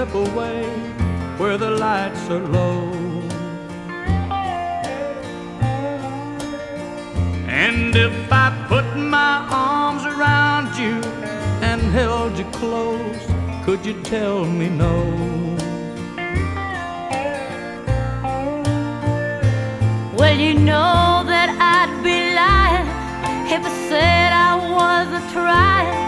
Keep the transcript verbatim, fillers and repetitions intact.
slip away where the lights are low. And if I put my arms around you and held you close, could you tell me no? Well, you know that I'd be lying if I said I wasn't trying